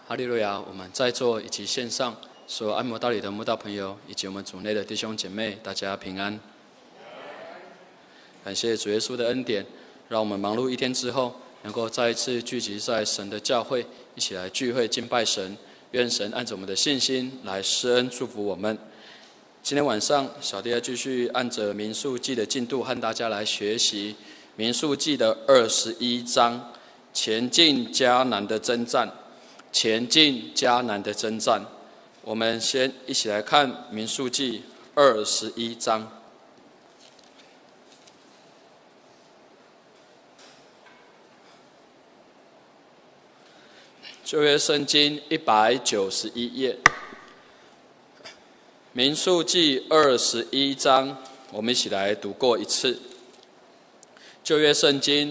哈利路亚！我们在座以及线上所有按摩道理的慕道朋友，以及我们主内的弟兄姐妹，大家平安。感谢主耶稣的恩典，让我们忙碌一天之后，能够再一次聚集在神的教会，一起来聚会敬拜神。愿神按着我们的信心来施恩祝福我们。今天晚上，小弟要继续按着民数记的进度和大家来学习民数记的21章，前进迦南的征战。前进迦南的征战，我们先一起来看民数记21章。旧约圣经191页，民数记21章，我们一起来读过一次。旧约圣经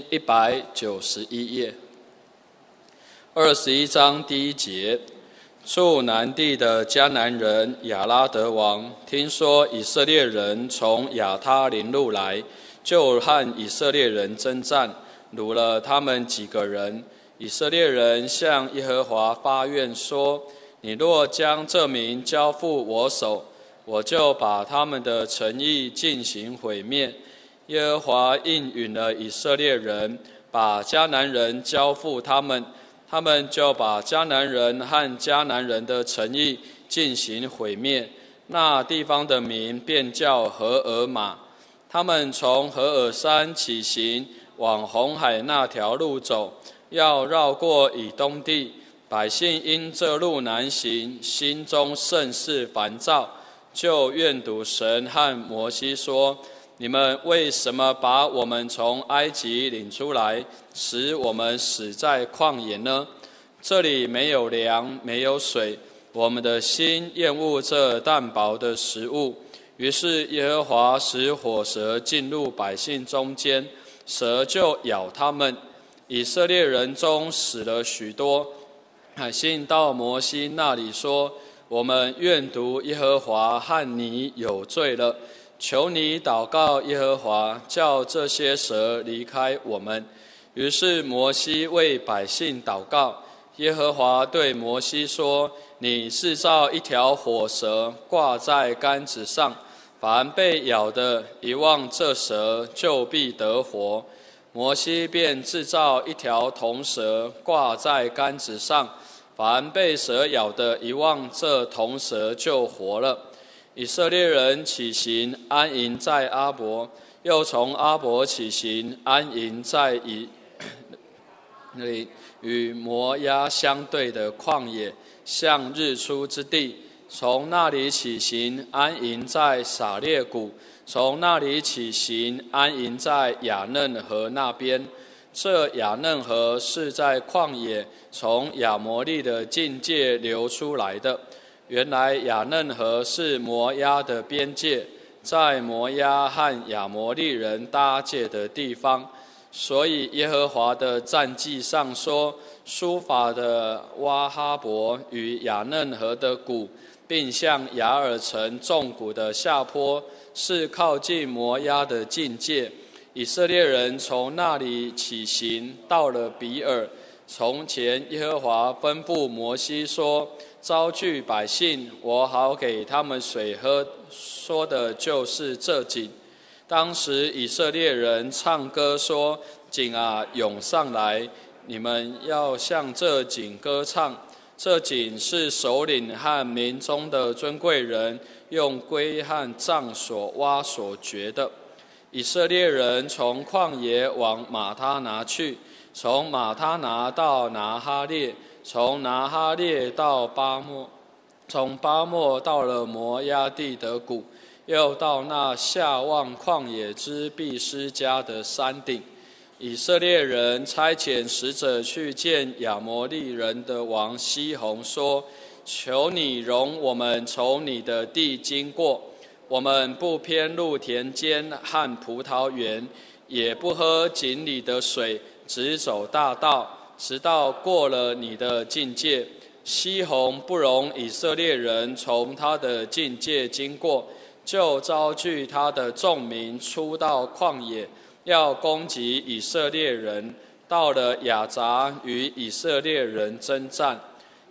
191页。21章第1节，住南地的迦南人亚拉德王听说以色列人从亚他林路来，就和以色列人征战，掳了他们几个人。以色列人向耶和华发愿说：你若将这民交付我手，我就把他们的城邑进行毁灭。耶和华应允了以色列人，把迦南人交付他们。他们就把迦南人和迦南人的城邑进行毁灭，那地方的名便叫何珥玛。他们从何珥山起行，往红海那条路走，要绕过以东地。百姓因这路难行，心中甚是烦躁，就怨毒神和摩西说：你们为什么把我们从埃及领出来，使我们死在旷野呢？这里没有粮，没有水，我们的心厌恶这淡薄的食物。于是耶和华使火蛇进入百姓中间，蛇就咬他们。以色列人中死了许多。百姓到摩西那里说：我们怨毒耶和华，和你有罪了。求你祷告耶和华，叫这些蛇离开我们。于是摩西为百姓祷告。耶和华对摩西说：你制造一条火蛇，挂在杆子上，凡被咬的，一望这蛇，就必得活。摩西便制造一条铜蛇，挂在杆子上，凡被蛇咬的，一望这铜蛇，就活了。以色列人起行，安营在阿伯，又从阿伯起行，安营在那里与摩押相对的旷野，向日出之地。从那里起行，安营在撒列谷；从那里起行，安营在雅嫩河那边。这雅嫩河是在旷野从亚摩利的境界流出来的。原来雅嫩河是摩押的边界，在摩押和亚摩利人搭界的地方。所以耶和华的战记上说：书法的挖哈伯与雅嫩河的谷，并向雅尔城纵谷的下坡，是靠近摩押的境界。以色列人从那里起行，到了比尔。从前耶和华吩咐摩西说：招聚百姓，我好给他们水喝，说的就是这井。当时以色列人唱歌说：井啊，涌上来，你们要向这井歌唱。这井是首领和民中的尊贵人用龟和杖所挖所掘的。以色列人从旷野往马他拿去，从马他拿到拿哈列，从拿哈列到巴莫，从巴莫到了摩押地的谷，又到那下望旷野之毕斯迦的山顶。以色列人差遣使者去见亚摩利人的王西宏，说：求你容我们从你的地经过，我们不偏入田间和葡萄园，也不喝井里的水，只走大道，直到过了你的境界。西宏不容以色列人从他的境界经过，就招聚他的众民出到旷野，要攻击以色列人。到了雅杂，与以色列人征战。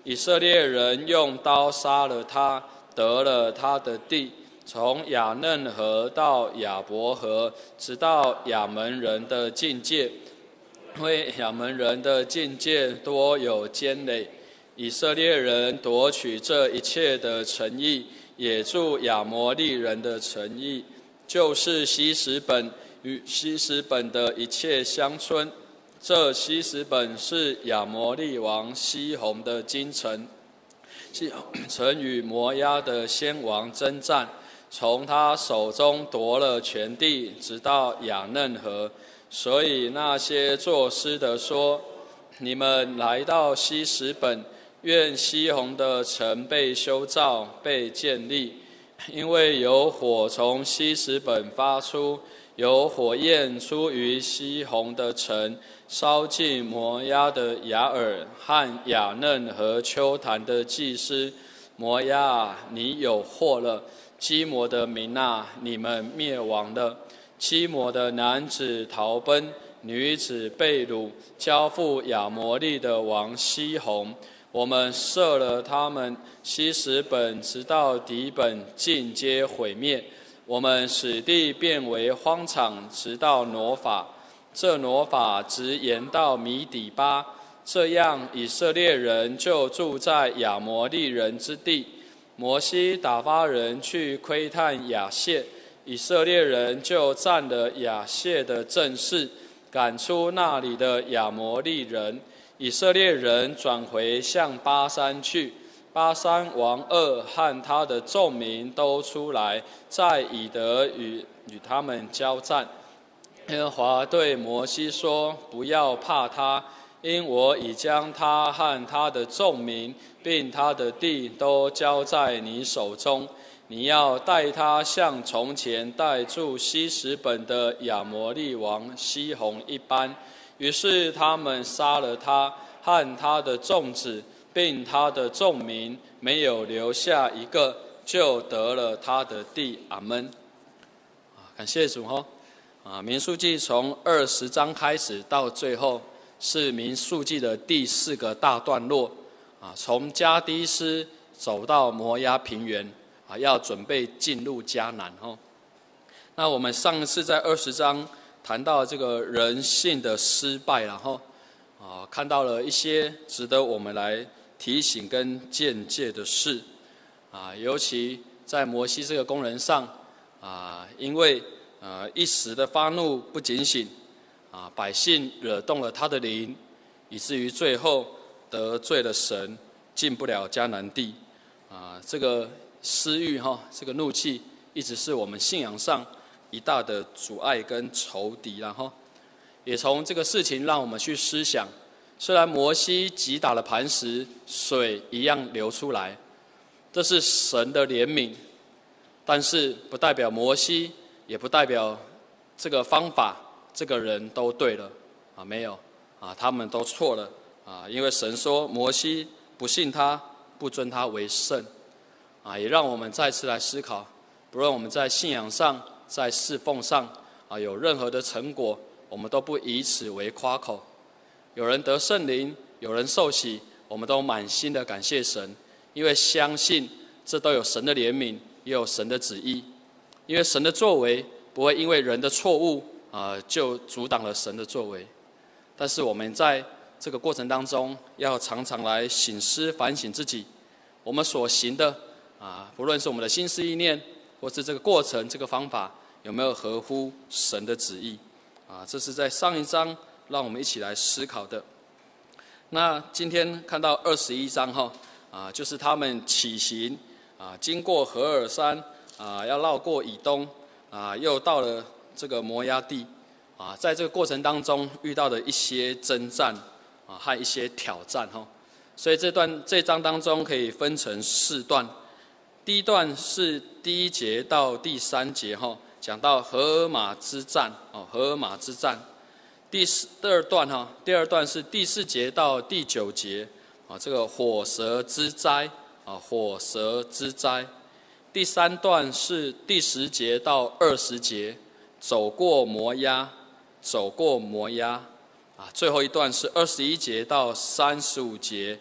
以色列人用刀杀了他，得了他的地，从雅嫩河到亚伯河，直到亚门人的境界。因为亚门人的境界多有坚垒，以色列人夺取这一切的城邑，也住亚摩利人的城邑，就是希实本与希实本的一切乡村。这希实本是亚摩利王西宏的京城，西宏曾与摩押的先王征战，从他手中夺了全地，直到雅嫩河。所以那些作诗的说：你们来到希实本，愿西宏的城被修造，被建立，因为有火从希实本发出，有火焰出于西宏的城，烧尽摩押的雅尔和雅嫩和丘坛的祭司。摩押啊，你有祸了！基摩的民啊，你们灭亡了！基摩的男子逃奔，女子被掳，交付亚摩利的王西宏。我们射了他们希实本，直到底本，尽皆毁灭。我们使地变为荒场，直到挪法。这挪法直延到米底巴。这样，以色列人就住在亚摩利人之地。摩西打发人去窥探亚谢，以色列人就占了亚谢的阵势，赶出那里的亚摩利人。以色列人转回向巴山去，巴山王噩和他的众民都出来，在以德与他们交战。耶和华对摩西说：不要怕他，因我已将他和他的众民并他的地都交在你手中。你要带他像从前带住希实本的亚摩利王西宏一般。于是他们杀了他和他的众子，并他的众民，没有留下一个，就得了他的地。阿们。感谢主吼。民数记从20章开始到最后，是民数记的第4个大段落。从加低斯走到摩押平原，要准备进入迦南吼。那我们上一次在20章谈到这个人性的失败，然后看到了一些值得我们来提醒跟鉴戒的事。尤其在摩西这个工人上，因为一时的发怒不警醒，百姓惹动了他的灵，以至于最后得罪了神，进不了迦南地。这个私欲这个怒气，一直是我们信仰上一大的阻碍跟仇敌。然后也从这个事情让我们去思想，虽然摩西击打了磐石，水一样流出来，这是神的怜悯，但是不代表摩西，也不代表这个方法这个人都对了没有他们都错了因为神说摩西不信他，不尊他为圣也让我们再次来思考，不论我们在信仰上，在侍奉上有任何的成果，我们都不以此为夸口。有人得圣灵，有人受洗，我们都满心的感谢神，因为相信这都有神的怜悯，也有神的旨意。因为神的作为不会因为人的错误就阻挡了神的作为。但是我们在这个过程当中，要常常来省思反省自己，我们所行的不论是我们的心思意念，或是这个过程这个方法有没有合乎神的旨意这是在上一章让我们一起来思考的。那今天看到21章就是他们起行经过何尔山要绕过以东又到了这个摩押地在这个过程当中遇到的一些征战和一些挑战所以这章当中可以分成4段。第一段是第1节到第3节讲到何尔玛之战何尔玛之战。第二段是第4节到第9节这个火蛇之灾火蛇之灾。第3段是第10节到20节，走过摩押，最后一段是21节到35节，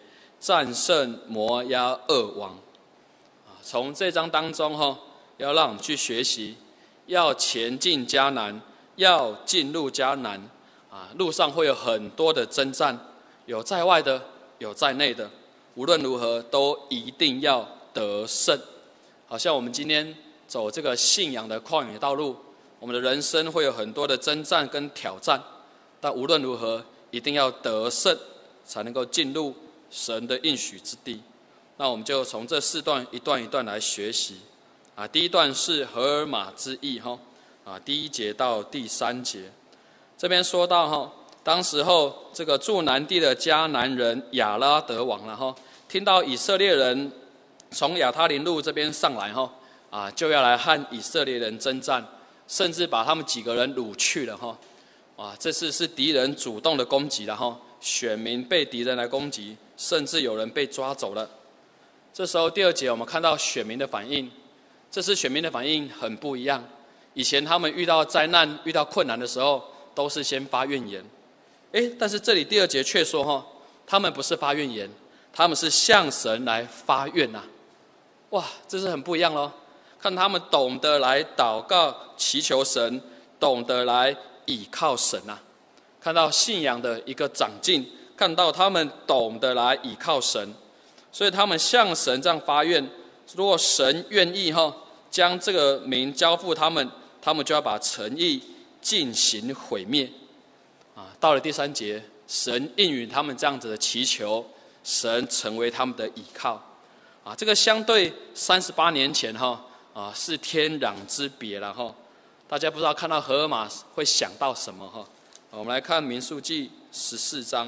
战胜摩押2王。从这章当中要让我们去学习，要前进迦南，要进入迦南路上会有很多的征战，有在外的，有在内的，无论如何都一定要得胜。好像我们今天走这个信仰的旷野道路，我们的人生会有很多的征战跟挑战，但无论如何一定要得胜，才能够进入神的应许之地。那我们就从这4段一段一段来学习第一段是荷尔玛之役第1节到第3节。这边说到当时候这个住南地的迦南人亚拉德王听到以色列人从亚他林路这边上来就要来和以色列人征战，甚至把他们几个人掳去了这次是敌人主动的攻击了选民被敌人来攻击，甚至有人被抓走了。这时候第2节我们看到选民的反应，这次选民的反应很不一样。以前他们遇到灾难、遇到困难的时候，都是先发怨言。但是这里第2节却说他们不是发怨言，他们是向神来发愿哇，这是很不一样咯。看他们懂得来祷告祈求神，懂得来倚靠神看到信仰的一个长进，看到他们懂得来倚靠神，所以他们向神这样发愿，如果神愿意将这个民交付他们，他们就要把城邑进行毁灭到了第3节，神应允他们这样子的祈求，神成为他们的倚靠这个相对38年前是天壤之别了大家不知道看到荷尔玛会想到什么我们来看民数记14章。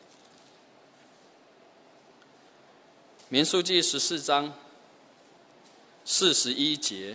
民数记14章41节。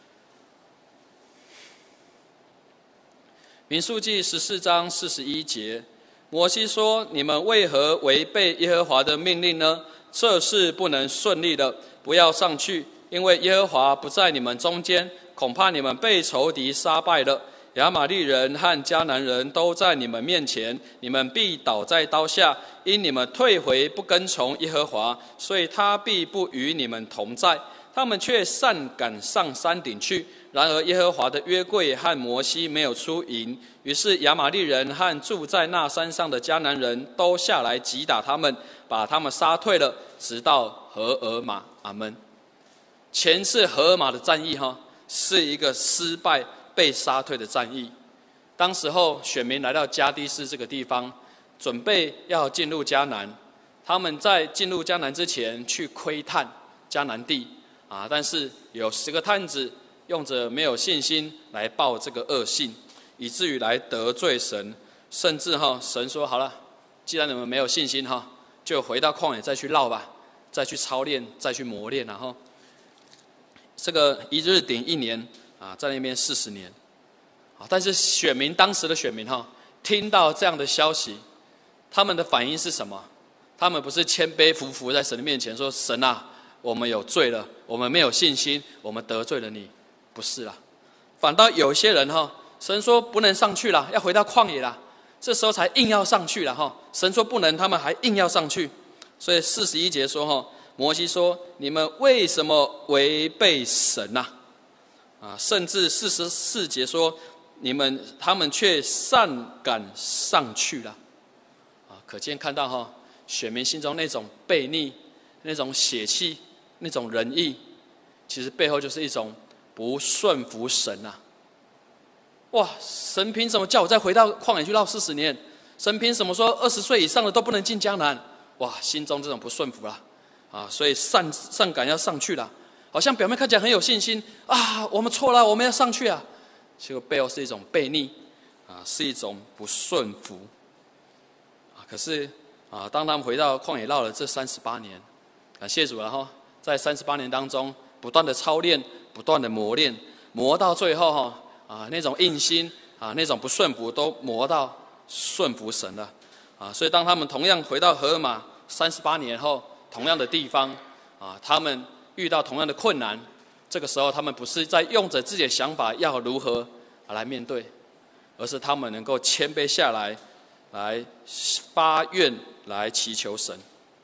民数记14章41节，摩西说：“你们为何违背耶和华的命令呢？这事不能顺利的，不要上去，因为耶和华不在你们中间，恐怕你们被仇敌杀败了。亚玛利人和迦南人都在你们面前，你们必倒在刀下，因你们退回不跟从耶和华，所以他必不与你们同在。他们却擅赶上山顶去。然而耶和华的约柜和摩西没有出营，于是亚玛利人和住在那山上的迦南人都下来击打他们，把他们杀退了，直到荷尔玛。”阿们。前次荷尔玛的战役是一个失败被杀退的战役。当时候选民来到迦低斯这个地方，准备要进入迦南。他们在进入迦南之前去窥探迦南地但是有10个探子用着没有信心来报这个恶信，以至于来得罪神，甚至神说好了，既然你们没有信心就回到旷野再去绕吧，再去操练，再去磨练这个一日顶1年在那边40年但是选民当时的选民听到这样的消息，他们的反应是什么？他们不是谦卑服服在神的面前说：“神啊，我们有罪了，我们没有信心，我们得罪了你。”不是啦，反倒有些人神说不能上去了，要回到旷野了，这时候才硬要上去了神说不能，他们还硬要上去。所以41节说摩西说：“你们为什么违背神甚至44节说他们却擅赶上去了可见看到选民心中那种悖逆、那种血气、那种仁义，其实背后就是一种不顺服神哇，神凭什么叫我再回到旷野去绕40年？神凭什么说20岁以上的都不能进迦南？哇，心中这种不顺服所以擅赶要上去了，好像表面看起来很有信心我们错了，我们要上去结果背后是一种悖逆是一种不顺服可是当他们回到旷野绕了这38年，感谢主在38年当中不断的操练，不断的磨练，磨到最后那种硬心那种不顺服都磨到顺服神了所以当他们同样回到荷尔玛38年后，同样的地方他们遇到同样的困难，这个时候他们不是在用着自己的想法要如何来面对，而是他们能够谦卑下来，来发愿来祈求神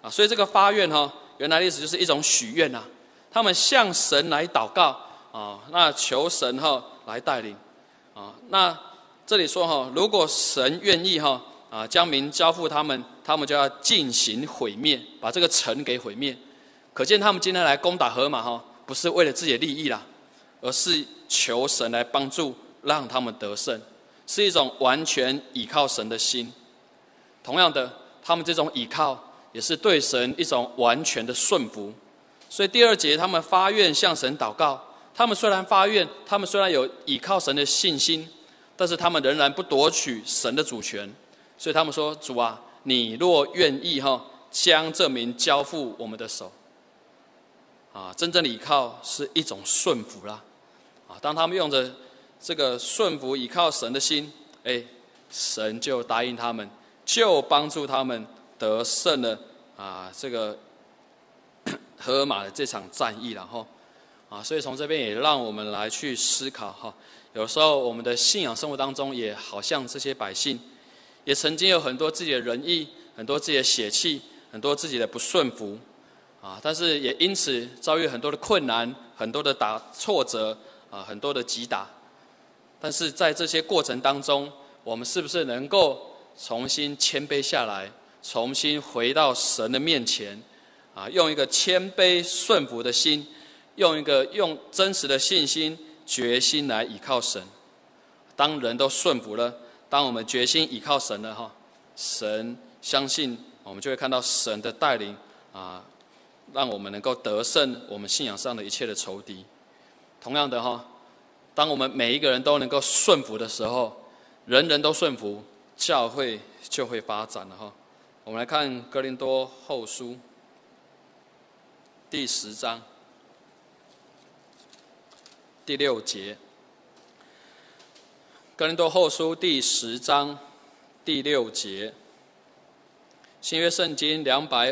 所以这个发愿原来的意思就是一种许愿啊，他们向神来祷告那求神来带领那这里说如果神愿意将民交付他们，他们就要进行毁灭，把这个城给毁灭。可见他们今天来攻打河马不是为了自己的利益啦，而是求神来帮助，让他们得胜，是一种完全倚靠神的心。同样的，他们这种倚靠也是对神一种完全的顺服。所以第2节他们发愿向神祷告，他们虽然发愿，他们虽然有倚靠神的信心，但是他们仍然不夺取神的主权。所以他们说，主啊，你若愿意将这民交付我们的手真正的倚靠是一种顺服啦当他们用着这个顺服倚靠神的心，神就答应他们，就帮助他们得胜了这个荷马的这场战役了所以从这边也让我们来去思考有时候我们的信仰生活当中也好像这些百姓，也曾经有很多自己的仁义，很多自己的血气，很多自己的不顺服但是也因此遭遇很多的困难，很多的挫折很多的击打。但是在这些过程当中，我们是不是能够重新谦卑下来，重新回到神的面前用一个谦卑顺服的心，用真实的信心决心来倚靠神。当人都顺服了，当我们决心倚靠神了神相信我们就会看到神的带领让我们能够得胜我们信仰上的一切的仇敌。同样的当我们每一个人都能够顺服的时候，人人都顺服，教会就会发展了我们来看哥林多后书第10章第6节。哥林多后书第10章第6节，新约圣经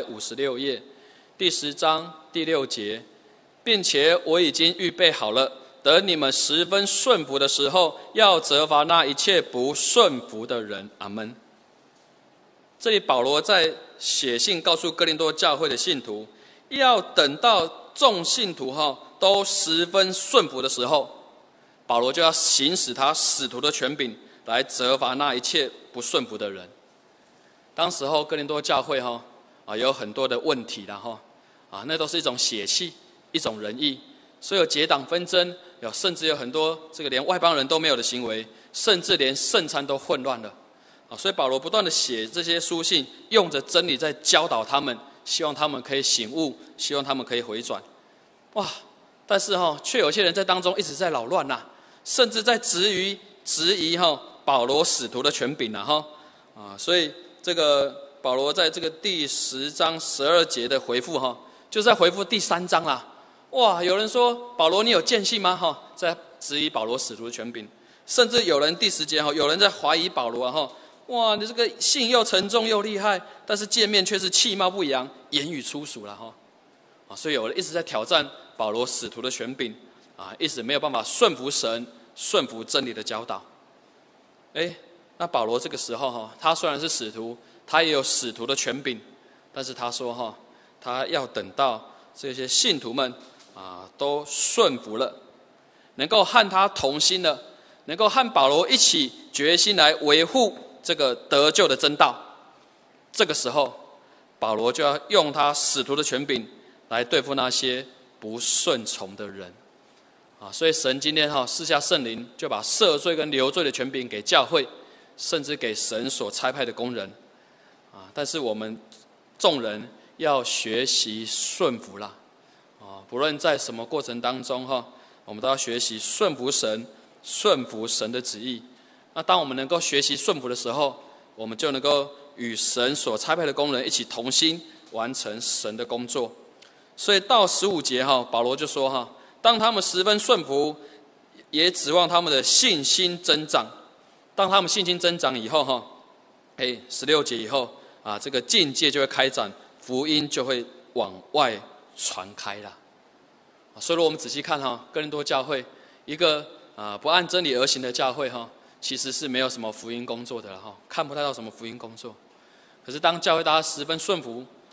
256页第10章第6节，并且我已经预备好了，等你们十分顺服的时候，要责罚那一切不顺服的人。阿们。这里保罗在写信告诉哥林多教会的信徒，要等到众信徒都十分顺服的时候，保罗就要行使他使徒的权柄来责罚那一切不顺服的人。当时哥林多教会有很多的问题那都是一种血气，一种仁义，所以有结党纷争，甚至有很多这个连外邦人都没有的行为，甚至连圣餐都混乱了所以保罗不断的写这些书信，用着真理在教导他们，希望他们可以醒悟，希望他们可以回转。但是却有些人在当中一直在扰乱甚至在质疑保罗使徒的权柄所以这个保罗在这个第10章12节的回复就在回复第3章啦。有人说保罗你有见信吗在质疑保罗使徒的权柄，甚至有人第10节有人在怀疑保罗你这个信又沉重又厉害，但是见面却是气貌不扬，言语粗俗了所以有人一直在挑战保罗使徒的权柄一直没有办法顺服神，顺服真理的教导。那保罗这个时候他虽然是使徒，他也有使徒的权柄，但是他说他要等到这些信徒们都顺服了，能够和他同心了，能够和保罗一起决心来维护这个得救的真道，这个时候保罗就要用他使徒的权柄来对付那些不顺从的人所以神今天赐下圣灵，就把赦罪跟流罪的权柄给教会，甚至给神所差派的工人但是我们众人要学习顺服啦不论在什么过程当中我们都要学习顺服神，顺服神的旨意。那当我们能够学习顺服的时候，我们就能够与神所差派的工人一起同心，完成神的工作。所以到15节保罗就说当他们十分顺服，也指望他们的信心增长。当他们信心增长以后16节以后这个境界就会开展，福音就会往外传开了所以如果我们仔细看哥林多教会，一个不按真理而行的教会其实是没有什么福音工作的看不太到什么福音工作。可是当教会大家十分顺服，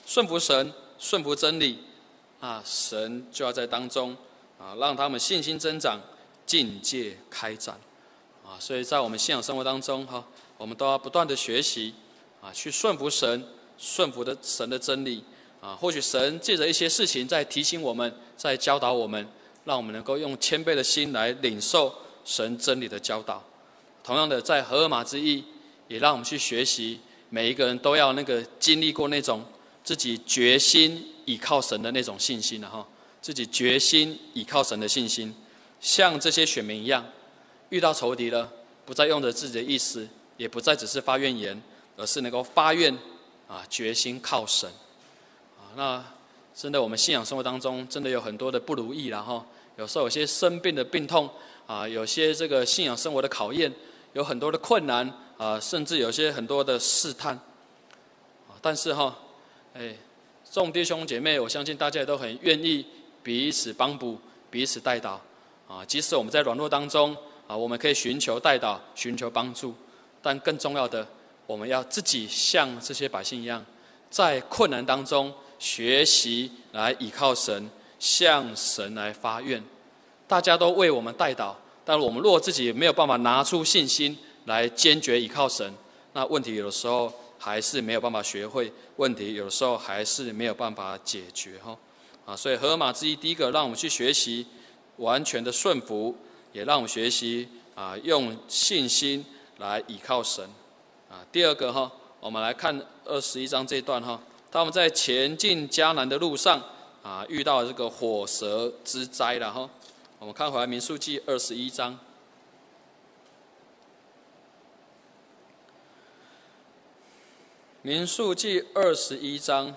顺服神，顺服真理，神就要在当中让他们信心增长，境界开展所以在我们信仰生活当中我们都要不断的学习去顺服神，顺服神的真理或许神借着一些事情在提醒我们，在教导我们，让我们能够用谦卑的心来领受神真理的教导。同样的，在荷尔玛之役，也让我们去学习，每一个人都要经历过那种自己决心倚靠神的那种信心自己决心倚靠神的信心，像这些选民一样，遇到仇敌了，不再用着自己的意思，也不再只是发怨言，而是能够发愿决心靠神那真的，我们信仰生活当中真的有很多的不如意有时候有些生病的病痛有些这个信仰生活的考验，有很多的困难甚至有些很多的试探但是众弟兄姐妹，我相信大家也都很愿意彼此帮补，彼此代祷即使我们在软弱当中我们可以寻求代祷，寻求帮助，但更重要的，我们要自己像这些百姓一样，在困难当中学习来倚靠神，向神来发愿。大家都为我们代祷，但我们若自己没有办法拿出信心来坚决倚靠神，那问题有的时候还是没有办法学会，问题有的时候还是没有办法解决所以荷尔玛之役，第一个让我们去学习完全的顺服，也让我们学习用信心来倚靠神第二个我们来看21章这一段他们在前进迦南的路上遇到这个火蛇之灾了我们看回来民数记21章。民数记21章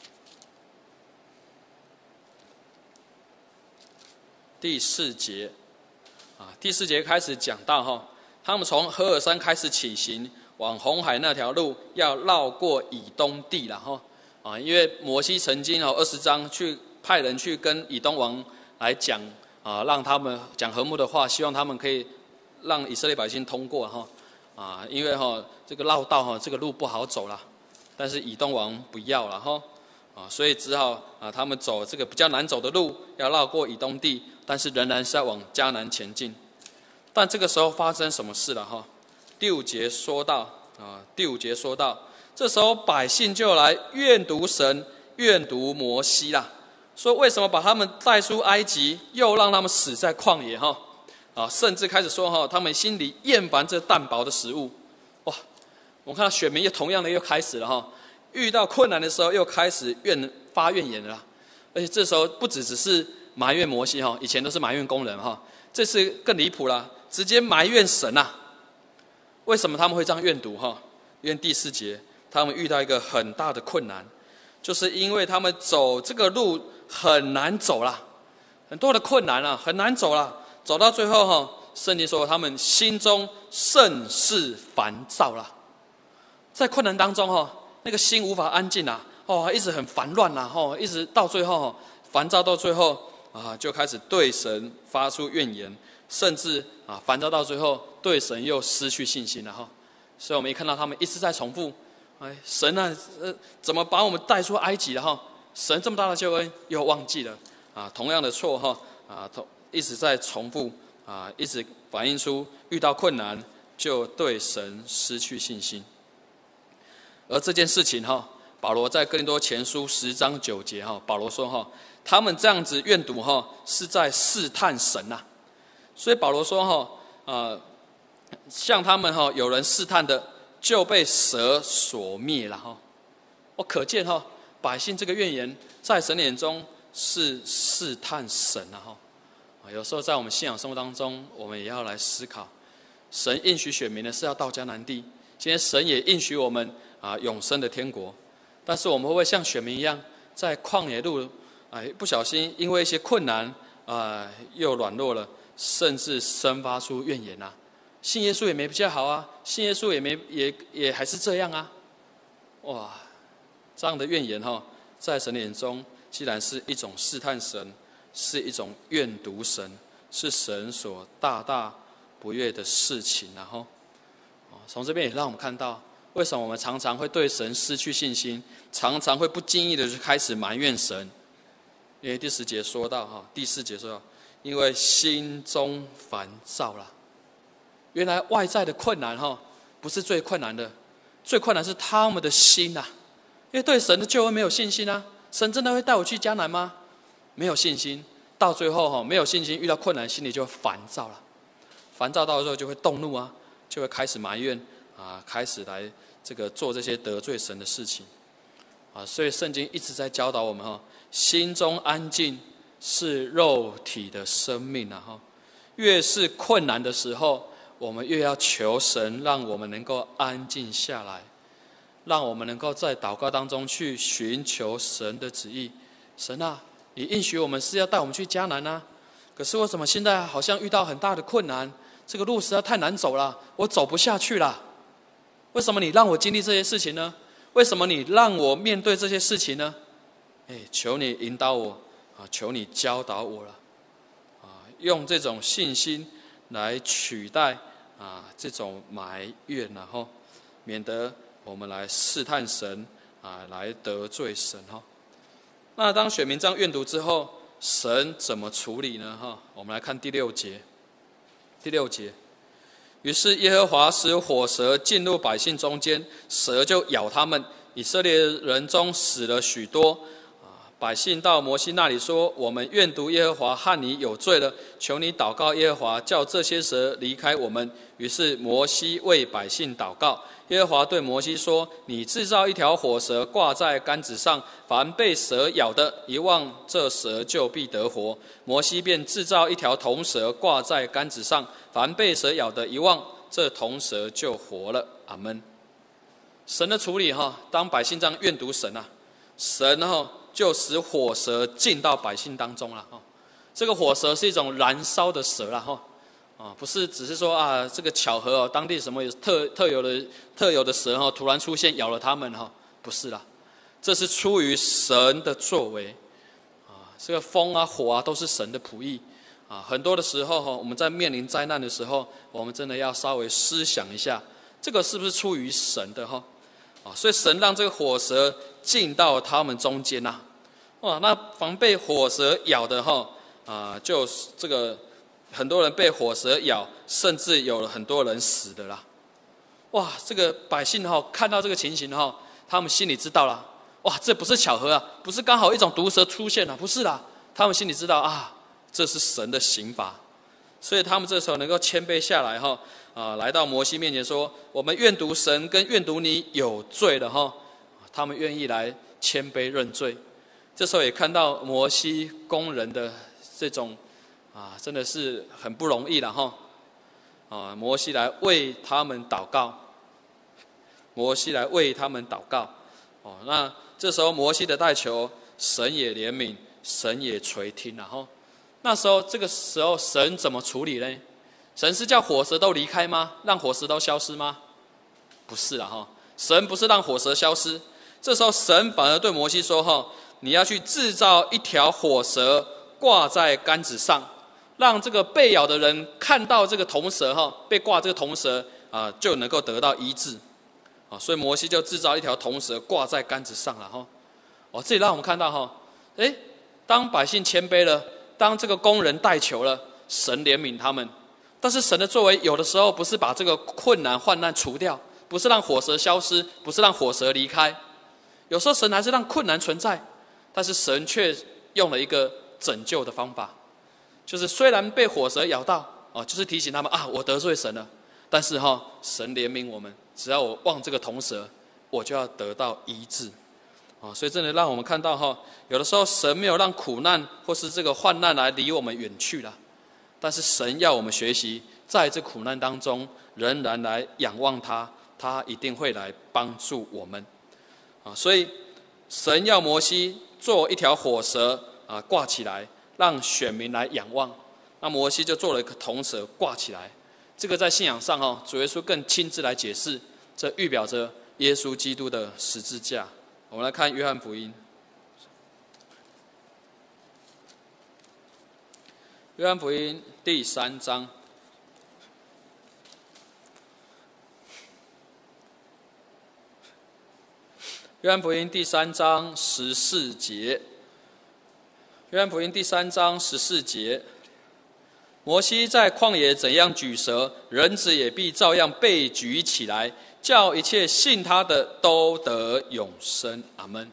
第4节第4节开始讲到他们从何珥山开始起行，往红海那条路要绕过以东地了因为摩西曾经20章去派人去跟以东王来讲让他们讲和睦的话，希望他们可以让以色列百姓通过因为这个绕道这个路不好走了，但是以东王不要了所以只好他们走这个比较难走的路，要绕过以东地，但是仍然是要往迦南前进。但这个时候发生什么事了第5节说到这时候百姓就来怨毒神，怨毒摩西啦，说为什么把他们带出埃及，又让他们死在旷野甚至开始说他们心里厌烦这淡薄的食物。哇，我们看到选民同样的又开始了遇到困难的时候又开始发怨言了而且这时候不只是埋怨摩西以前都是埋怨工人这次更离谱了，直接埋怨神为什么他们会这样怨毒因为第4节他们遇到一个很大的困难，就是因为他们走这个路很难走啦，很多的困难很难走啦，走到最后圣经说他们心中甚是烦躁啦，在困难当中那个心无法安静一直很烦乱一直到最后烦躁到最后就开始对神发出怨言，甚至烦躁到最后对神又失去信心了所以我们一看到他们一直在重复神怎么把我们带出埃及了神这么大的救恩又忘记了同样的错一直在重复一直反映出遇到困难就对神失去信心。而这件事情保罗在哥林多前书10章9节保罗说他们这样子怨毒是在试探神所以保罗说像他们有人试探的就被蛇所灭了我可见百姓这个怨言在神眼中是试探神有时候在我们信仰生活当中，我们也要来思考，神应许选民的是要到迦南地，今天神也应许我们永生的天国，但是我们会不会像选民一样，在旷野路不小心因为一些困难又软弱了，甚至生发出怨言信耶稣也没比较好信耶稣也还是这样哇，这样的怨言在神的眼中既然是一种试探神，是一种怨毒神，是神所大大不悦的事情从这边也让我们看到为什么我们常常会对神失去信心，常常会不经意的就开始埋怨神？因为第4节说到第4节说到，因为心中烦躁了。原来外在的困难不是最困难的，最困难是他们的心啊，因为对神的救恩没有信心啊。神真的会带我去迦南吗？没有信心，到最后没有信心，遇到困难心里就烦躁了，烦躁到最后就会动怒啊，就会开始埋怨啊，开始来做这些得罪神的事情啊。所以圣经一直在教导我们心中安静是肉体的生命啊。越是困难的时候，我们越要求神，让我们能够安静下来，让我们能够在祷告当中去寻求神的旨意。神啊，你应许我们是要带我们去迦南啊，可是为什么现在好像遇到很大的困难？这个路实在太难走了，我走不下去了。为什么你让我经历这些事情呢？为什么你让我面对这些事情呢？求你引导我啊，求你教导我了啊，用这种信心来取代这种埋怨，然后免得我们来试探神来得罪神那当选民这样阅读之后，神怎么处理呢？我们来看第6节。第6节，于是耶和华使火蛇进入百姓中间，蛇就咬他们，以色列人中死了许多。百姓到摩西那里说：我们愿读耶和华和你有罪了，求你祷告耶和华，叫这些蛇离开我们。于是摩西为百姓祷告。耶和华对摩西说：你制造一条火蛇挂在杆子上，凡被蛇咬的，一望这蛇就必得活。摩西便制造一条铜蛇挂在杆子上，凡被蛇咬的，一望这铜蛇就活了。阿们。神的处理当百姓这样愿读神神就使火蛇进到百姓当中了这个火蛇是一种燃烧的蛇啦不是只是说这个巧合当地什么有特有的蛇突然出现咬了他们不是啦，这是出于神的作为这个风火都是神的仆役很多的时候我们在面临灾难的时候，我们真的要稍微思想一下，这个是不是出于神的所以神让这个火蛇进到他们中间那防被火蛇咬的就这个很多人被火蛇咬，甚至有了很多人死的啦。这个百姓看到这个情形他们心里知道了，这不是巧合不是刚好一种毒蛇出现不是啦，他们心里知道这是神的刑罚，所以他们这时候能够谦卑下来来到摩西面前说：我们愿读神跟愿读你有罪了他们愿意来谦卑认罪。这时候也看到摩西工人的这种真的是很不容易了摩西来为他们祷告，那这时候摩西的代求，神也怜悯，神也垂听那时候这个时候神怎么处理呢？神是叫火蛇都离开吗？让火蛇都消失吗？不是啦神不是让火蛇消失，这时候神反而对摩西说你要去制造一条火蛇挂在杆子上，让这个被咬的人看到这个铜蛇被挂这个铜蛇就能够得到医治所以摩西就制造一条铜蛇挂在杆子上了这里让我们看到当百姓谦卑了，当这个工人代求了，神怜悯他们。但是神的作为有的时候不是把这个困难患难除掉，不是让火蛇消失，不是让火蛇离开，有时候神还是让困难存在，但是神却用了一个拯救的方法，就是虽然被火蛇咬到就是提醒他们我得罪神了，但是神怜悯我们，只要我望这个铜蛇，我就要得到医治所以真的让我们看到有的时候神没有让苦难或是这个患难来离我们远去了，但是神要我们学习在这苦难当中仍然来仰望他，他一定会来帮助我们所以神要摩西做一条火蛇挂起来，让选民来仰望。那摩西就做了一个铜蛇挂起来，这个在信仰上主耶稣更亲自来解释，这预表着耶稣基督的十字架。我们来看约翰福音，约翰福音第3章。 约翰福音第3章14节，约翰福音第3章14节，摩西在旷野怎样举蛇，人子也必照样被举起来，叫一切信他的都得永生。阿们。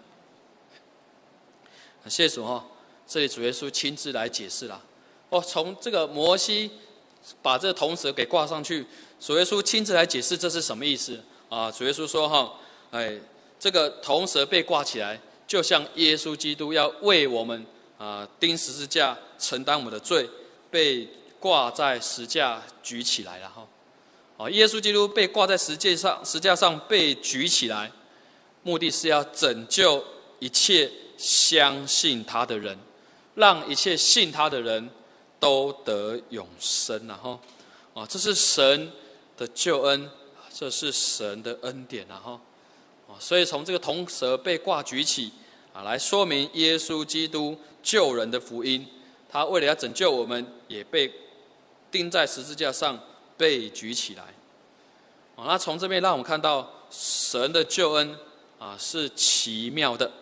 谢谢主哈，这里主耶稣亲自来解释了。从这个摩西把这个铜蛇给挂上去，主耶稣亲自来解释这是什么意思啊？主耶稣说哈，这个铜蛇被挂起来，就像耶稣基督要为我们钉十字架承担我们的罪，被挂在十架举起来了哈。耶稣基督被挂在十字架上被举起来，目的是要拯救一切相信他的人，让一切信他的人都得永生了哈。这是神的救恩，这是神的恩典了哈。所以从这个铜蛇被挂举起来说明耶稣基督救人的福音，他为了要拯救我们，也被钉在十字架上被举起来。那从这边让我们看到神的救恩是奇妙的。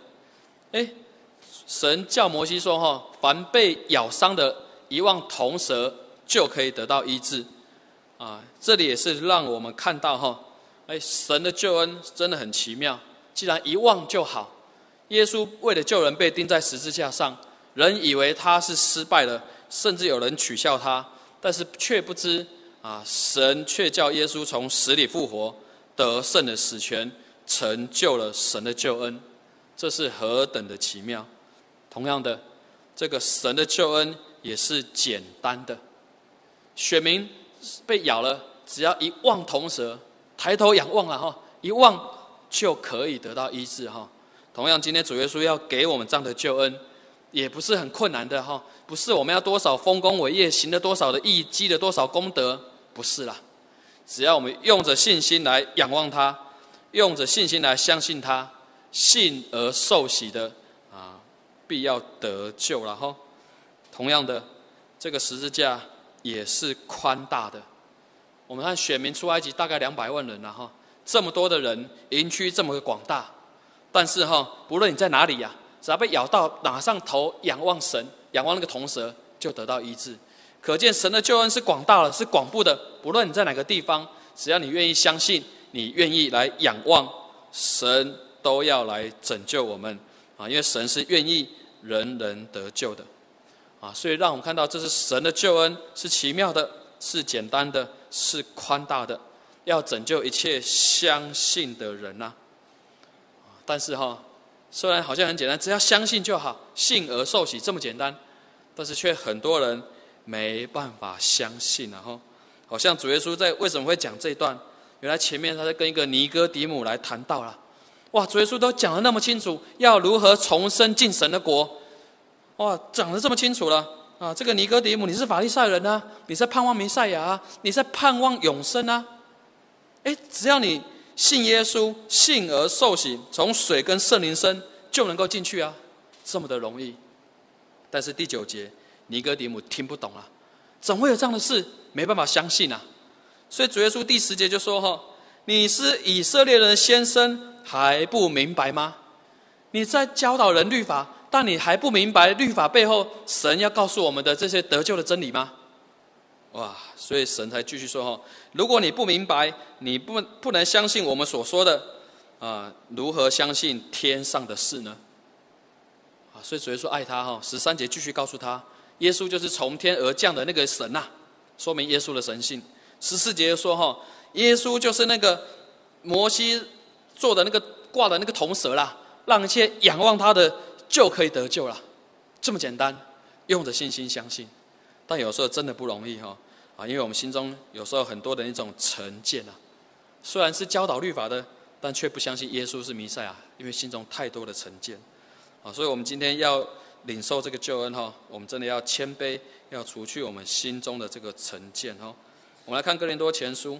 神叫摩西说凡被咬伤的一望铜蛇就可以得到医治。这里也是让我们看到神的救恩真的很奇妙，既然一望就好。耶稣为了救人被钉在十字架上，人以为他是失败了，甚至有人取笑他，但是却不知神却叫耶稣从死里复活，得胜的死权，成就了神的救恩，这是何等的奇妙。同样的，这个神的救恩也是简单的。选民被咬了，只要一望铜蛇，抬头仰望了一望就可以得到医治哈。同样，今天主耶稣要给我们这样的救恩，也不是很困难的哈，不是我们要多少丰功伟业，行了多少的义，积了多少功德，不是啦。只要我们用着信心来仰望他，用着信心来相信他，信而受洗的必要得救了哈。同样的，这个十字架也是宽大的。我们看选民出埃及大概200万人哈，这么多的人，营区这么广大，但是不论你在哪里只要被咬到，马上头仰望神，仰望那个铜蛇，就得到医治。可见神的救恩是广大的，是广布的。不论你在哪个地方，只要你愿意相信，你愿意来仰望，神都要来拯救我们因为神是愿意人人得救的所以让我们看到这是神的救恩，是奇妙的，是简单的，是宽大的，要拯救一切相信的人但是虽然好像很简单，只要相信就好，信而受洗这么简单，但是却很多人没办法相信好像主耶稣在为什么会讲这一段？原来前面他在跟一个尼哥底母来谈到了。哇，主耶稣都讲得那么清楚，要如何重生进神的国。哇，讲得这么清楚了这个尼哥底母，你是法利赛人你在盼望弥赛亚你在盼望永生只要你信耶稣，信而受洗，从水跟圣灵生，就能够进去这么的容易。但是第9节，尼哥底母听不懂怎会有这样的事？没办法相信所以主耶稣第10节就说你是以色列人的先生，还不明白吗？你在教导人律法，但你还不明白律法背后神要告诉我们的这些得救的真理吗？哇！所以神才继续说如果你不明白，你不能相信我们所说的如何相信天上的事呢？所以主耶稣爱他13节继续告诉他，耶稣就是从天而降的那个神说明耶稣的神性。14节又说耶稣就是那个摩西做的那个挂的那个铜蛇让一切仰望他的就可以得救了。这么简单，用着信心相信。但有时候真的不容易因为我们心中有时候很多的那种成见虽然是教导律法的，但却不相信耶稣是弥赛亚，因为心中太多的成见所以我们今天要领受这个救恩我们真的要谦卑，要除去我们心中的这个成见我们来看哥林多前书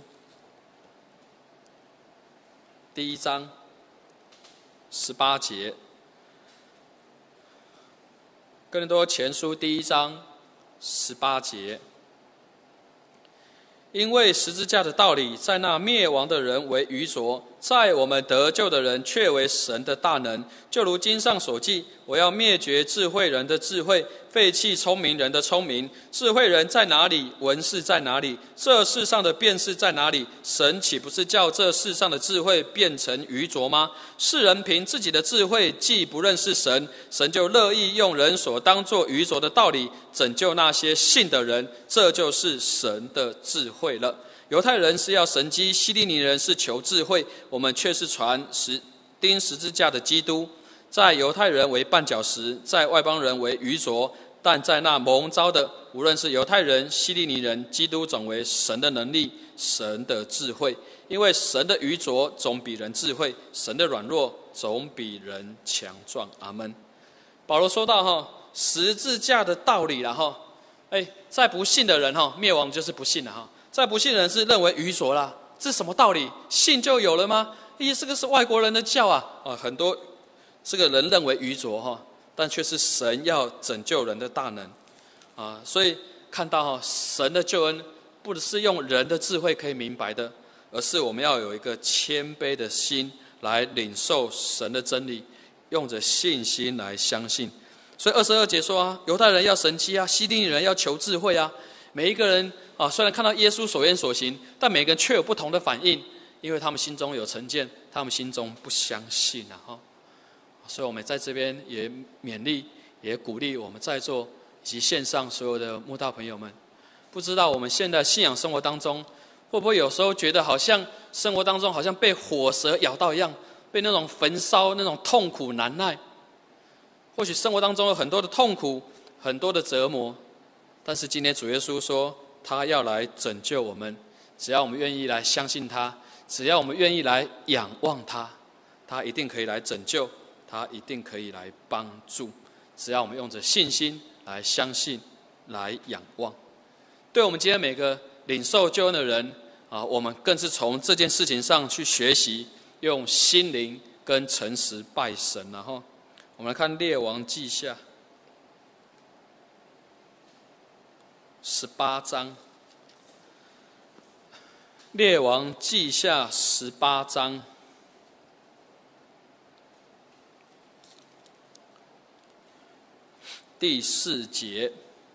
第1章18节。哥林多前书第1章18节，因为十字架的道理，在那灭亡的人为愚拙， 在我们得救的人却为神的大能。就如经上所记，我要灭绝智慧人的智慧，废弃聪明人的聪明。智慧人在哪里？文士在哪里？这世上的辩士在哪里？神岂不是叫这世上的智慧变成愚拙吗？世人凭自己的智慧既不认识神，神就乐意用人所当作愚拙的道理拯救那些信的人，这就是神的智慧了。犹太人是要神迹，希利尼人是求智慧，我们却是传钉十字架的基督。在犹太人为绊脚石，在外邦人为愚拙，但在那蒙召的，无论是犹太人、希利尼人，基督总为神的能力，神的智慧。因为神的愚拙总比人智慧，神的软弱总比人强壮。阿们。保罗说到十字架的道理啦，在不信的人灭亡就是不信了，在不信的人是认为愚拙啦，这什么道理？信就有了吗？这个是外国人的教啊，很多这个人认为愚拙但却是神要拯救人的大能啊！所以看到神的救恩不是用人的智慧可以明白的，而是我们要有一个谦卑的心来领受神的真理，用着信心来相信。所以22节说犹太人要神迹啊，希利尼人要求智慧啊。每一个人虽然看到耶稣所言所行，但每个人却有不同的反应，因为他们心中有成见，他们心中不相信啊。所以我们在这边也勉励，也鼓励我们在座以及线上所有的慕道朋友们，不知道我们现在信仰生活当中，会不会有时候觉得好像生活当中好像被火蛇咬到一样，被那种焚烧，那种痛苦难耐。或许生活当中有很多的痛苦，很多的折磨，但是今天主耶稣说他要来拯救我们，只要我们愿意来相信他，只要我们愿意来仰望他，他一定可以来拯救，他一定可以来帮助，只要我们用着信心来相信，来仰望。对我们今天每个领受救恩的人我们更是从这件事情上去学习，用心灵跟诚实拜神。然后我们来看列王记下18章，列王记下18章第4节，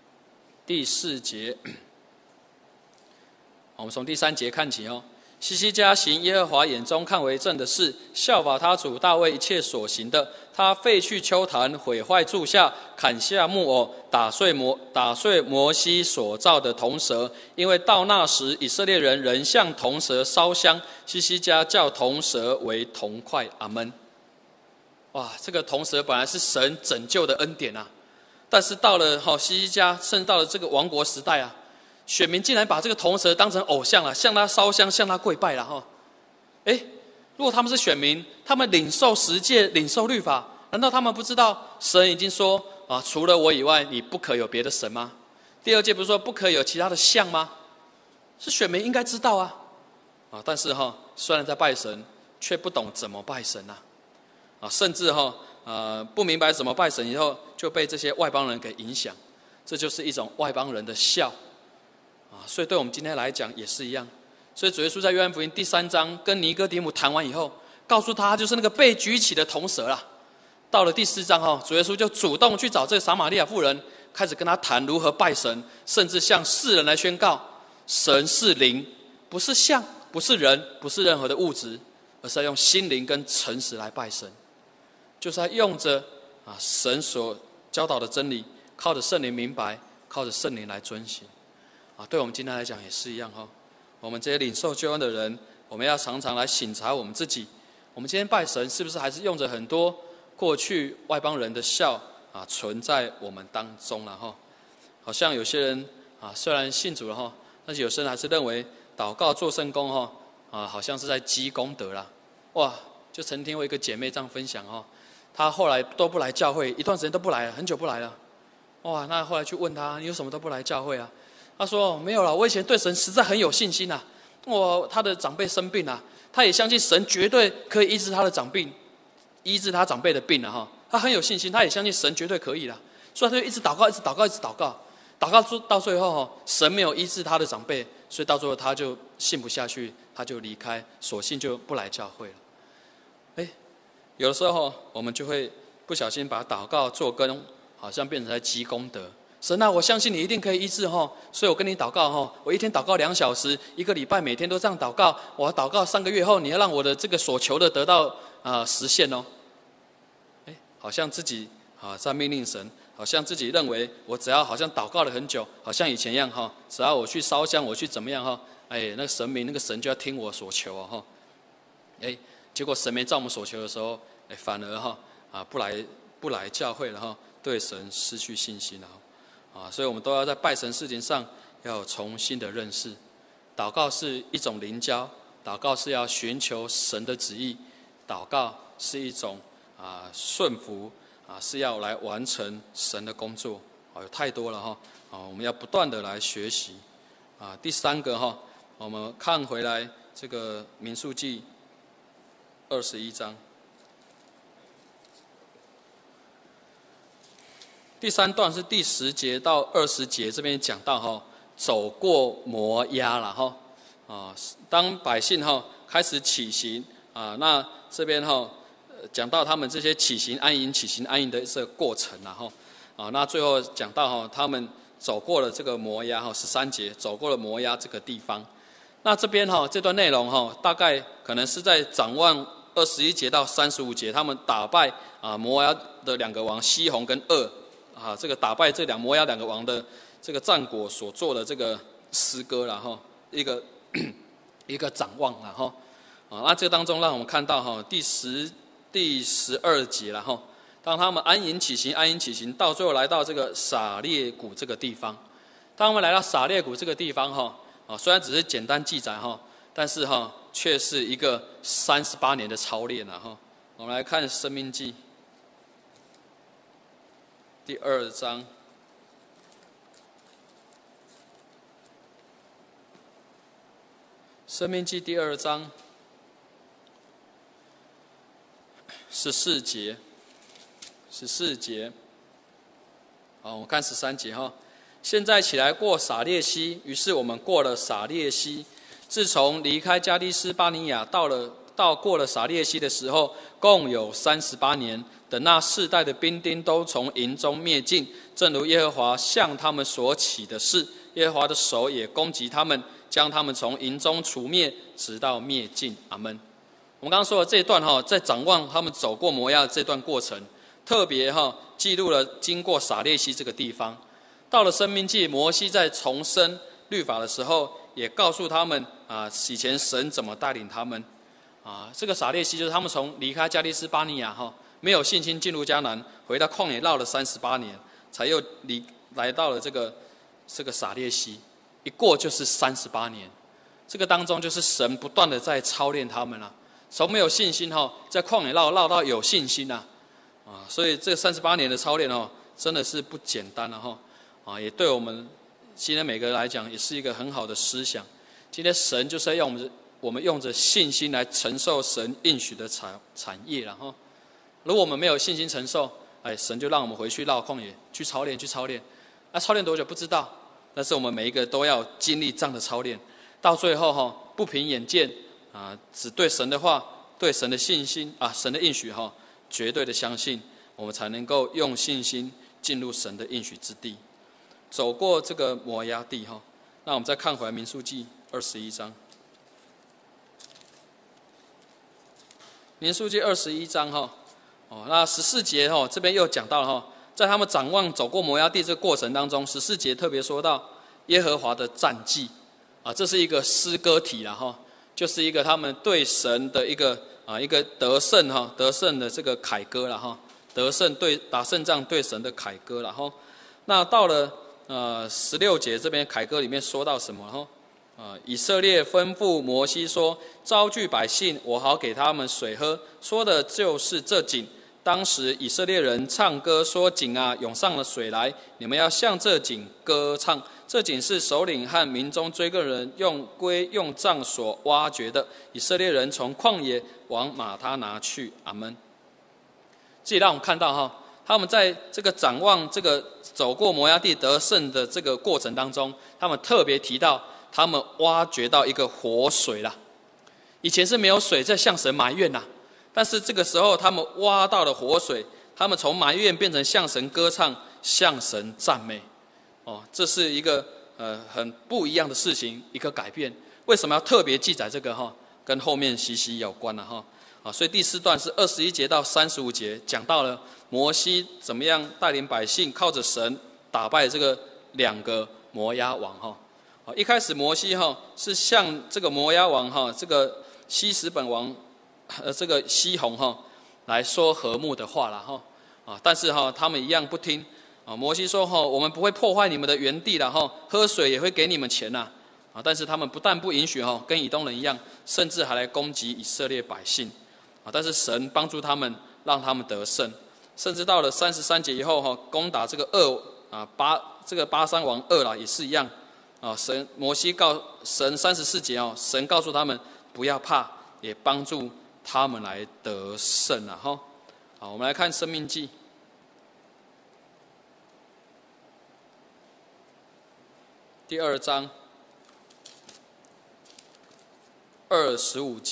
我们从第3节看起希西家行耶和华眼中看为正的事，效法他主大卫一切所行的。他废去丘坛，毁坏柱下，砍下木偶，打碎摩西所造的铜蛇。因为到那时，以色列人仍向铜蛇烧香，希西家叫铜蛇为铜块。阿们。哇，这个铜蛇本来是神拯救的恩典啊，但是到了希西家，甚至到了这个亡国时代啊，选民竟然把这个铜蛇当成偶像了，向他烧香，向他跪拜了如果他们是选民，他们领受十诫，领受律法，难道他们不知道神已经说除了我以外，你不可有别的神吗？第2诫不是说不可有其他的像吗？是选民应该知道但是虽然在拜神，却不懂怎么拜神甚至不明白怎么拜神以后，就被这些外邦人给影响，这就是一种外邦人的笑所以对我们今天来讲也是一样。所以主耶稣在约翰福音第3章跟尼哥底母谈完以后，告诉他就是那个被举起的铜蛇啦。到了第4章主耶稣就主动去找这个撒玛利亚妇人，开始跟他谈如何拜神，甚至向世人来宣告神是灵，不是像，不是人，不是任何的物质，而是要用心灵跟诚实来拜神，就是要用着神所教导的真理，靠着圣灵明白，靠着圣灵来遵行对我们今天来讲也是一样我们这些领受救恩的人，我们要常常来省察我们自己，我们今天拜神是不是还是用着很多过去外邦人的笑存在我们当中了好像有些人虽然信主了但是有些人还是认为祷告做圣工好像是在积功德啦。哇，就曾听过一个姐妹这样分享她后来都不来教会，一段时间都不来了，很久不来了。哇，那后来去问她，你有什么都不来教会啊？她说没有了，我以前对神实在很有信心她的长辈生病她也相信神绝对可以医治她的长病，医治她长辈的病她很有信心，她也相信神绝对可以所以她就一直祷告，一直祷告，一直祷告。 祷告到最后神没有医治他的长辈，所以到最后他就信不下去，他就离开，索性就不来教会了。有的时候我们就会不小心把祷告做跟好像变成在积功德。神啊，我相信你一定可以医治所以我跟你祷告我一天祷告2小时，1个礼拜每天都这样祷告，我祷告3个月后，你要让我的这个所求的得到实现好像自己在命令神，好像自己认为我只要好像祷告了很久，好像以前一样只要我去烧香，我去怎么样那个神明那个神就要听我所求结果神没照我们所求的时候，反而不来教会了对神失去信心了所以我们都要在拜神事情上要有重新的认识。祷告是一种灵交，祷告是要寻求神的旨意，祷告是一种顺服是要来完成神的工作有太多了我们要不断的来学习第3个我们看回来这个民数记21章。第3段是第10节到20节，这边讲到走过摩押了当百姓开始起行那这边讲到他们这些起行安营的这个过程那最后讲到他们走过了这个摩押13节走过了摩押这个地方。那这边这段内容大概可能是在展望21节到35节，他们打败摩押的2个王西宏跟噩这个打败这摩押2个王的这个战果所做的这个诗歌一个展望那这个当中让我们看到第12节当他们安营起行到最后来到这个撒列谷这个地方。当他们来到撒列谷这个地方虽然只是简单记载但是却是一个38年的操练我们来看申命记第2章申命记第2章14节我看13节现在起来过撒列溪，于是我们过了撒列溪。自从离开加利斯巴尼亚到过了撒列溪的时候，共有38年。等那世代的兵丁都从营中灭尽，正如耶和华向他们所起的事，耶和华的手也攻击他们，将他们从营中除灭，直到灭尽。阿们。我们刚刚说的这一段在展望他们走过摩押的这段过程，特别记录了经过撒列溪这个地方。到了申命记，摩西在重申律法的时候，也告诉他们以前神怎么带领他们这个撒列溪就是他们从离开加利斯巴尼亚没有信心进入迦南，回到旷野绕了38年，才又来到了这个撒列溪，一过就是38年。这个当中就是神不断的在操练他们从没有信心在旷野绕到有信心所以这38年的操练真的是不简单也对我们今天每个人来讲也是一个很好的思想。今天神就是要用我们用着信心来承受神应许的产业如果我们没有信心承受，神就让我们回去绕旷野去操练操练多久不知道，但是我们每一个都要经历这样的操练，到最后不凭眼见只对神的话、对神的信心神的应许绝对的相信，我们才能够用信心进入神的应许之地，走过这个摩押地那我们再看回来民数记21章。民数记21章那14节这边又讲到了在他们展望走过摩押地这个过程当中，14节特别说到耶和华的战绩这是一个诗歌体就是一个他们对神的一个得胜的这个凯歌打胜仗对神的凯歌那到了16节这边凯歌里面说到什么以色列吩咐摩西说，招聚百姓，我好给他们水喝，说的就是这井。当时以色列人唱歌说，井涌上了水来，你们要向这井歌唱。这井是首领和民中追个人用规用杖所挖掘的，以色列人从旷野往马他拿去。阿们。这里让我们看到他们在这个展望这个走过摩押地得胜的这个过程当中，他们特别提到他们挖掘到一个活水啦。以前是没有水，在向神埋怨啦，但是这个时候他们挖到了活水，他们从埋怨变成向神歌唱，向神赞美。这是一个很不一样的事情，一个改变。为什么要特别记载这个跟后面息息有关了所以第4段是21节到35节，讲到了摩西怎么样带领百姓靠着神打败这个2个摩押王一开始摩西是向这个摩押王这个西什本王这个西宏来说和睦的话啦但是他们一样不听摩西说我们不会破坏你们的园地啦喝水也会给你们钱啦但是他们不但不允许跟以东人一样，甚至还来攻击以色列百姓但是神帮助他们，让他们得胜，甚至到了33节以后攻打这个巴珊王噩啦，也是一样摩西告神34节神告诉他们不要怕，也帮助他们来得胜好，我们来看申命记第2章25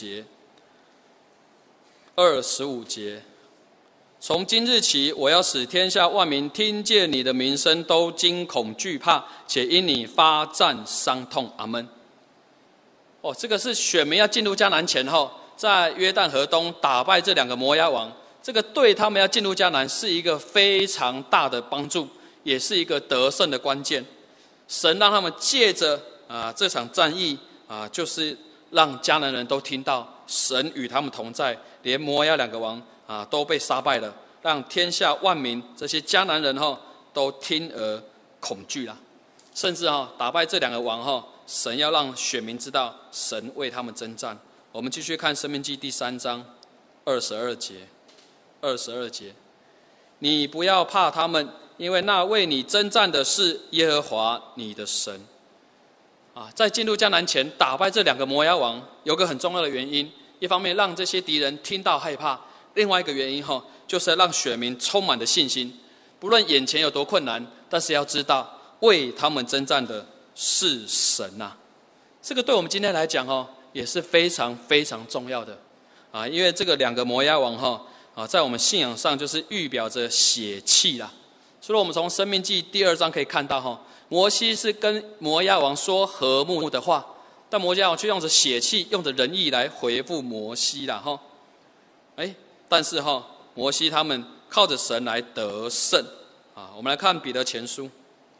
节，从今日起，我要使天下万民听见你的名声，都惊恐惧怕，且因你发战伤痛。阿们。这个是选民要进入迦南前在约旦河东打败这2个摩押王，这个对他们要进入迦南是一个非常大的帮助，也是一个得胜的关键。神让他们借着这场战役就是让迦南人都听到神与他们同在，连摩押2个王都被杀败了，让天下万民这些迦南人都听而恐惧了，甚至打败这2个王神要让选民知道神为他们征战。我们继续看申命记第3章22节，你不要怕他们，因为那为你征战的是耶和华你的神。在进入迦南前打败这2个摩押王，有个很重要的原因，一方面让这些敌人听到害怕，另外一个原因就是让选民充满了信心，不论眼前有多困难，但是要知道为他们征战的是神这个对我们今天来讲也是非常非常重要的因为这个2个摩押王在我们信仰上就是预表着血气啦。所以我们从申命记第2章可以看到摩西是跟摩押王说和睦的话，但摩押王却用着血气，用着仁义来回复摩西啦但是摩西他们靠着神来得胜我们来看彼得前书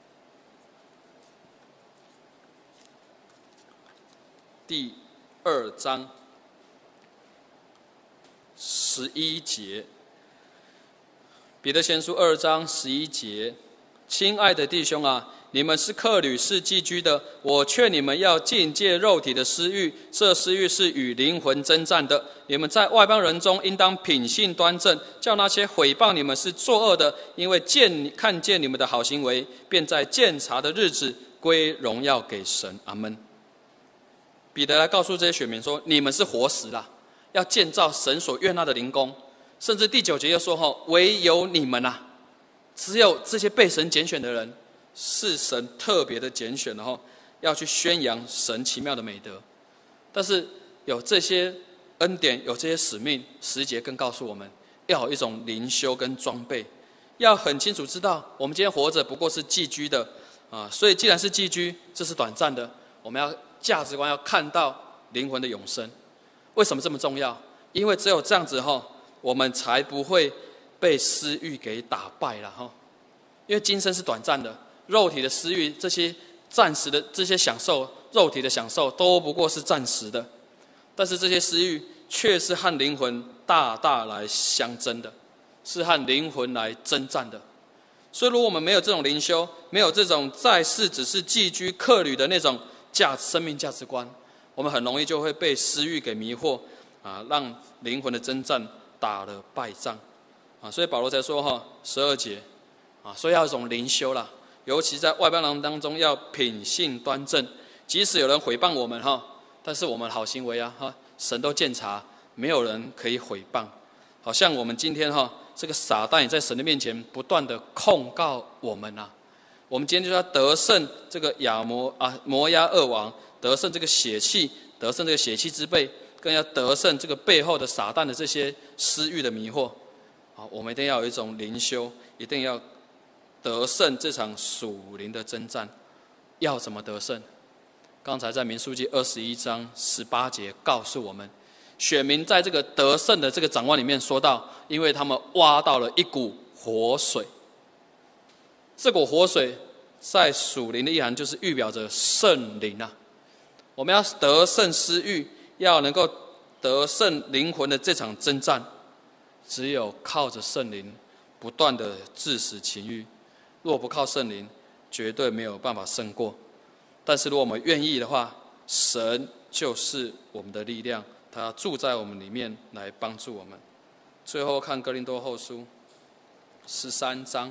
第2章11节，彼得前书2章11节，亲爱的弟兄你们是客旅，是寄居的，我劝你们要禁戒肉体的私欲，这私欲是与灵魂征战的。你们在外邦人中应当品性端正，叫那些毁谤你们是作恶的，因为看见你们的好行为，便在鉴察的日子归荣耀给神。阿们。彼得来告诉这些选民说，你们是活石啦，要建造神所悦纳的灵宫。甚至第9节又说唯有你们只有这些被神拣选的人是神特别的拣选，然后要去宣扬神奇妙的美德。但是有这些恩典，有这些使命，10节更告诉我们要有一种灵修跟装备，要很清楚知道我们今天活着不过是寄居的所以既然是寄居，这是短暂的，我们要价值观要看到灵魂的永生。为什么这么重要？因为只有这样子我们才不会被私欲给打败了因为今生是短暂的，肉体的私欲，这些暂时的这些享受，肉体的享受都不过是暂时的，但是这些私欲却是和灵魂大大来相争的，是和灵魂来征战的。所以如果我们没有这种灵修，没有这种在世只是寄居客旅的那种生命价值观，我们很容易就会被私欲给迷惑让灵魂的征战打了败仗所以保罗才说12节所以要有一种灵修啦，尤其在外邦人当中要品性端正，即使有人毁谤我们但是我们好行为神都鉴察，没有人可以毁谤。好像我们今天这个撒旦也在神的面前不断的控告我们啊。我们今天就要得胜这个摩押二王，得胜这个血气，得胜这个血气之辈，更要得胜这个背后的撒旦的这些私欲的迷惑。我们一定要有一种灵修，一定要得胜这场属灵的征战。要怎么得胜？刚才在民数记21章18节告诉我们，选民在这个得胜的这个展望里面说到，因为他们挖到了一股活水。这股活水在属灵的意涵就是预表着圣灵啊。我们要得胜私欲，要能够得胜灵魂的这场征战，只有靠着圣灵不断的致死情欲。若不靠圣灵，绝对没有办法胜过。但是如果我们愿意的话，神就是我们的力量，他住在我们里面来帮助我们。最后看哥林多后书13章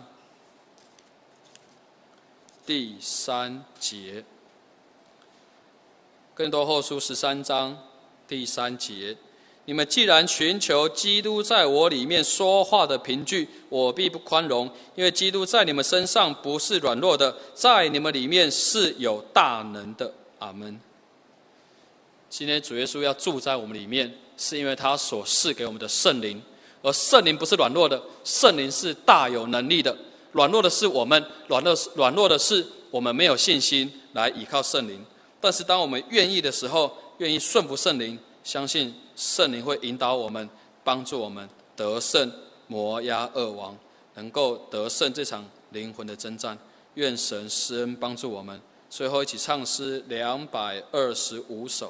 第3节，哥林多后书13章第3节，你们既然寻求基督在我里面说话的凭据，我必不宽容，因为基督在你们身上不是软弱的，在你们里面是有大能的。阿们。今天主耶稣要住在我们里面，是因为他所赐给我们的圣灵，而圣灵不是软弱的，圣灵是大有能力的。软弱的是我们，软弱的是我们没有信心来依靠圣灵。但是当我们愿意的时候，愿意顺服圣灵，相信圣灵会引导我们，帮助我们得胜摩押二王，能够得胜这场灵魂的征战。愿神施恩帮助我们。最后一起唱诗225首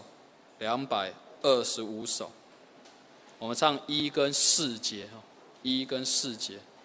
，225首。我们唱1跟4节，1跟4节。